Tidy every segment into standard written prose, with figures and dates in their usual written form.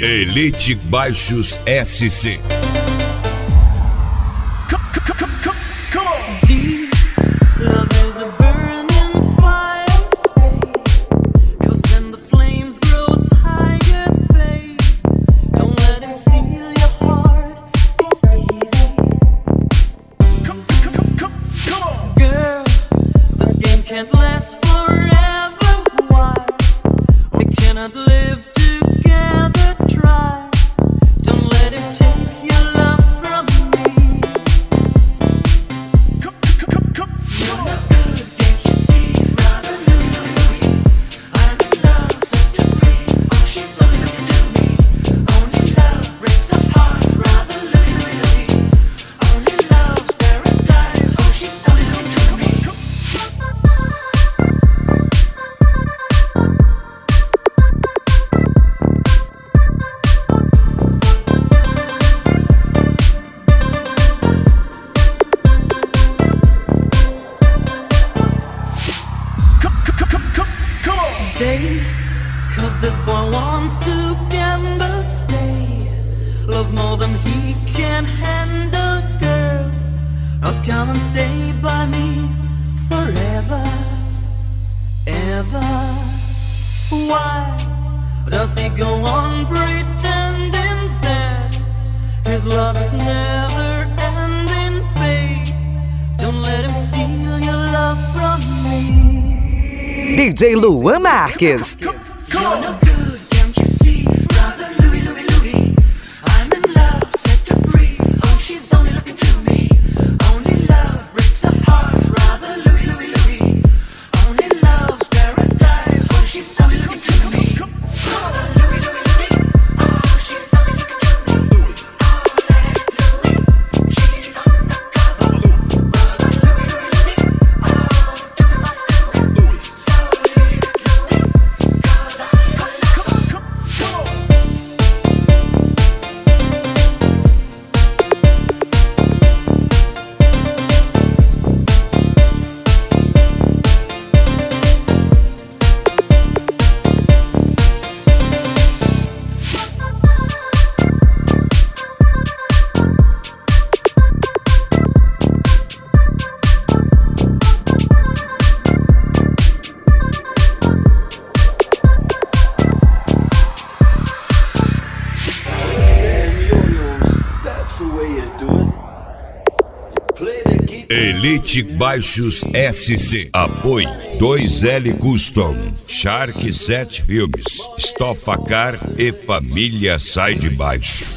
Elite Baixos SC. Stay, 'cause this boy wants to gamble. Stay, loves more than he can handle, girl. Oh, come and stay by me forever, ever. Why does he go on pretending that his love is never ending, babe? Don't let him steal your love from me. DJ Luan Marques. You're no good, can't you see? Brother Louie, Louie, Louie, I'm in love, set her free. Oh, she's only looking to me. Only love breaks the heart. Brother Louie, Louie, Louie, only love's paradise. Oh, she's only looking to me. Brother Louie, Louie, Louie, oh, she's only looking to me. Oh, Louie, she's undercover. Brother Louie, Louie, Louie, oh, everybody's doing Louie. Elite Baixos SC. Apoio 2L Custom, Shark 7 Filmes, Stofacar e Família Sai de Baixo.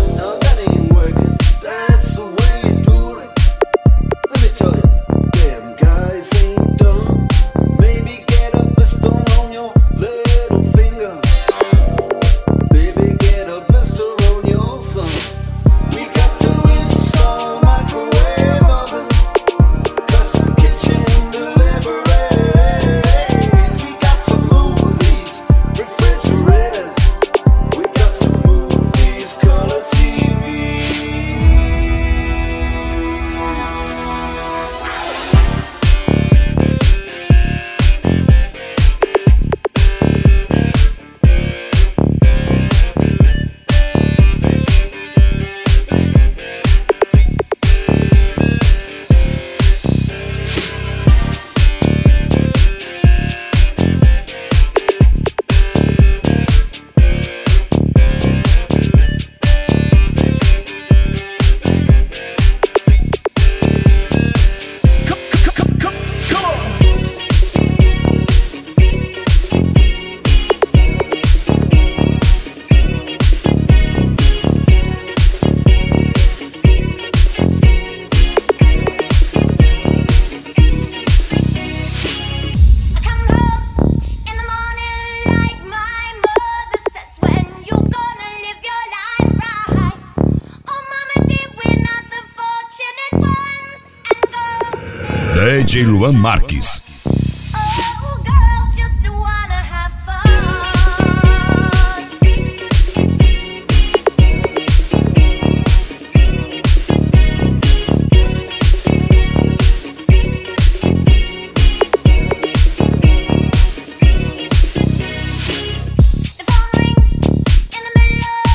DJ Luan Marques. The phone rings in the middle of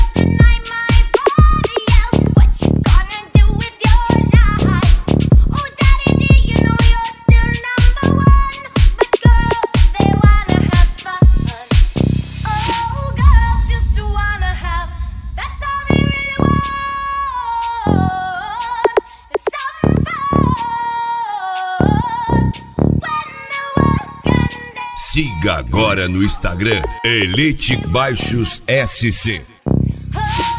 Siga agora no Instagram Elite Baixos SC.